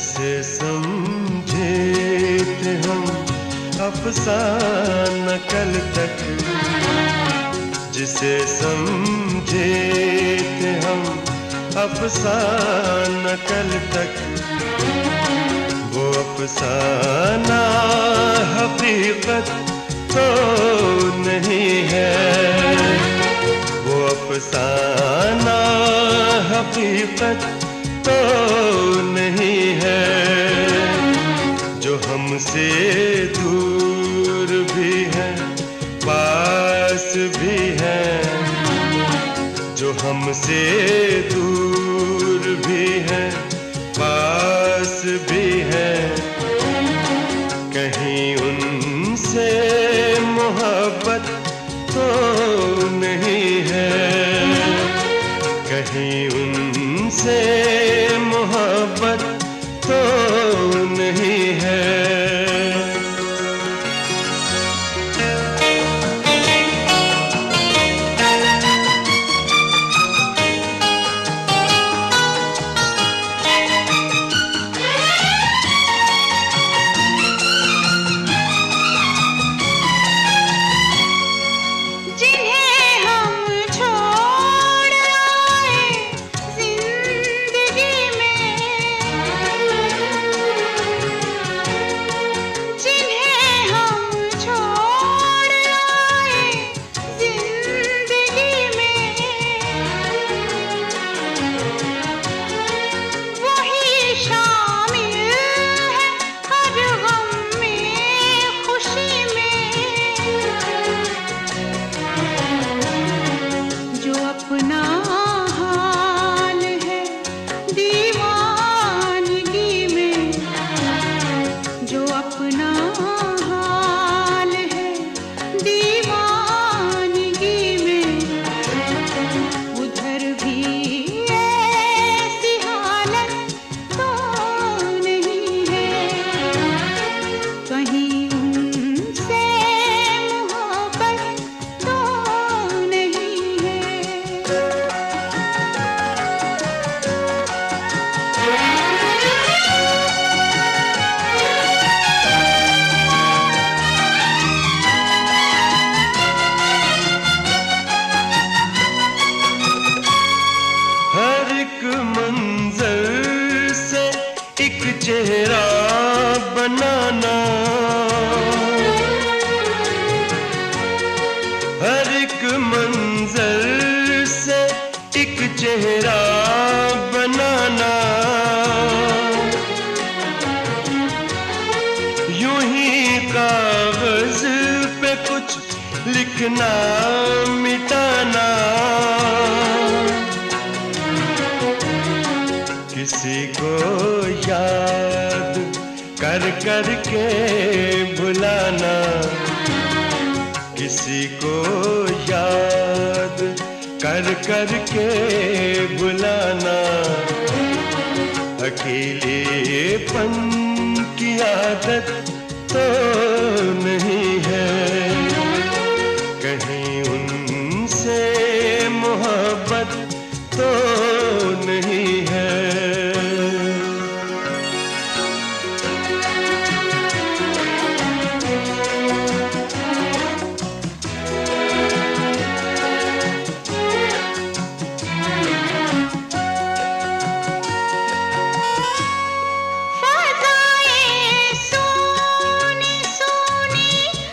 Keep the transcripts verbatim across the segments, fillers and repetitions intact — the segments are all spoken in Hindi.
जिसे समझे थे हम अफसाना कल तक, जिसे समझे थे हम अफसाना कल तक, वो अफसाना हकीकत तो नहीं है। वो अफसाना हकीकत तो नहीं है। जो हमसे दूर भी है पास भी है, जो हमसे दूर भी है पास भी है, कहीं उनसे मोहब्बत तो नहीं है। कहीं उनसे मोहब्बत तो नहीं है। चेहरा बनाना, हर एक मंजर से एक चेहरा बनाना, यूं ही कागज पे कुछ लिखना मिटाना, किसी को याद कर कर के भुलाना, किसी को याद कर कर के भुलाना, अकेलेपन की आदत तो नहीं है। कहीं उनसे मोहब्बत तो नहीं है। फ़ज़ाएं सोनी सोनी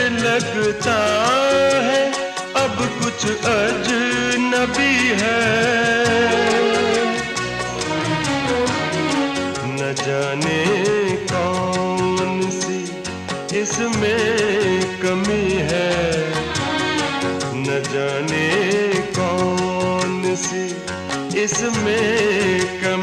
लगता है अब कुछ अजनबी है। न जाने कौन सी इसमें कमी है, न जाने कौन सी इसमें कमी